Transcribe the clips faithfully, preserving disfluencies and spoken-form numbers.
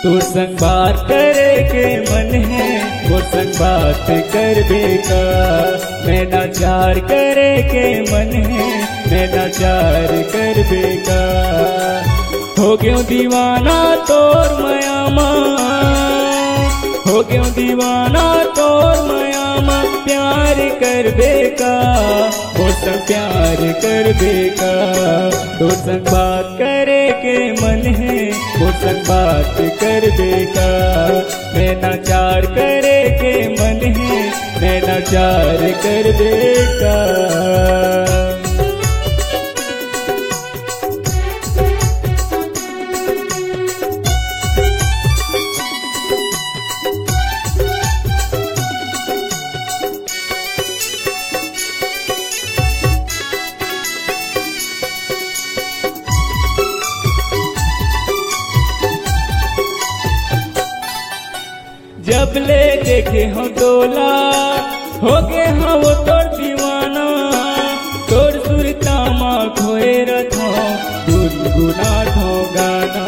तोर संग बात करे के मन है, मोर संग बात कर बेका। मैं नाचार करे के मन है, मैं नाचार कर बेका। हो गयो दीवाना तोर मयामा, हो गयो दीवाना तोर मयामा। प्यार कर बेका, मोर संग प्यार कर बेका। तोर संग बात करे के मन है, मोर संग बात कर बेका। मैं नाचार करे के मन है, मैं नाचार कर बेका। जब ले देखे हो तोला, हो गे हाँ वो तोर दीवाना। तोर सुरता माँ खोए रथो, गुनगुना थो गाना।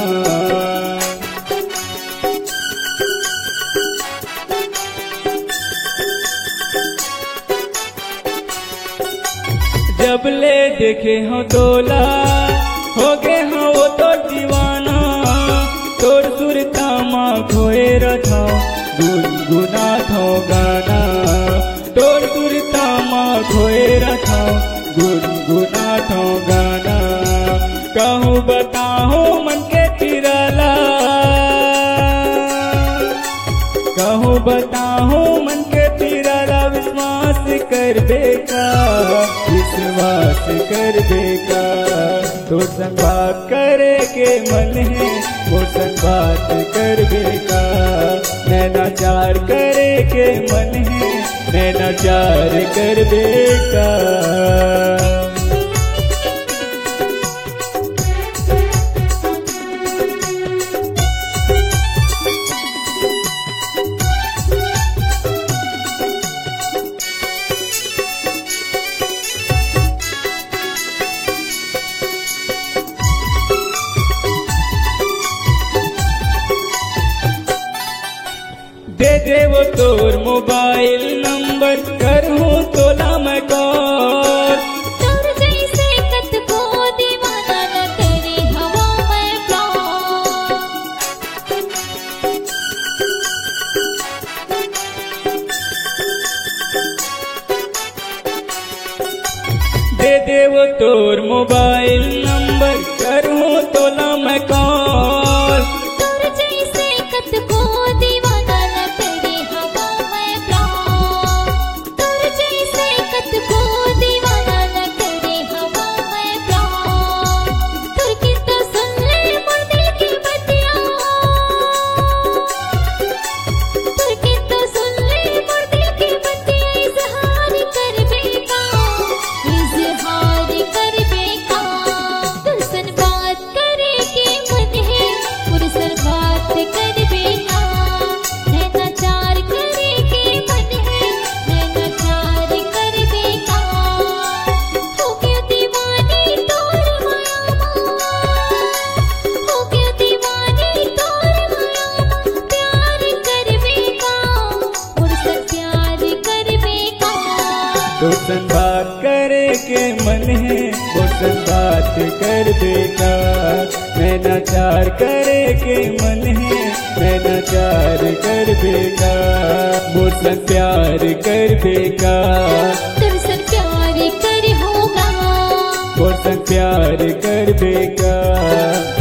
जब ले देखे हो तोला, हो गे हाँ वो तोर दीवाना। तोर सुरता माँ खोए रथो, गुनगुना थो गाना। तोर सुरता माँ खोए रथो, गुनगुना थो गाना। कहूँ बताहूँ मन के तिराला, कहूँ बताहूँ मन के तिराला। विश्वास कर बेका, विश्वास कर बेका। तोर संग बात करे के मन है, मोर संग बात कर बेका। मैं नाचार करे के मन है, मैं नाचार कर बेका। दे दे वो तोर मोबाइल नंबर, करूँ तोला मैं कॉल। तोर जैसे कत को दीवाना न तेरी हवा में प्यार। दे दे वो तोर मोबाइल नंबर, करूँ तोला मैं कॉल। तोर जैसे कत को दीवाना न तेरी हवा में प्यार। तोर जैसे कत को दीवाना न तेरी हवा में प्यार। तोर की तो सुन ले मोर दिल की बतिया, तोर की तो सुन ले मोर दिल की बतिया। इजहार कर बेका, इजहार कर बेका। तोर सन बात करे के मन है, मोर सन बात कर बेका। मैं नाचार करे के मन है, मैं नाचार कर बेका। हो गया दीवानी तोर मायामा, हो गया दीवानी तोर मायामा। प्यार कर बेका, मोर सन प्यार कर बेका। तोर संग बात करे के मन है, मोर संग बात कर बेका। मैं नाचार करे के मन है, मैं नाचार कर बेका। मोर संग प्यार कर बेका, तोर सन प्यार कर होगा, मोर संग प्यार कर बेका।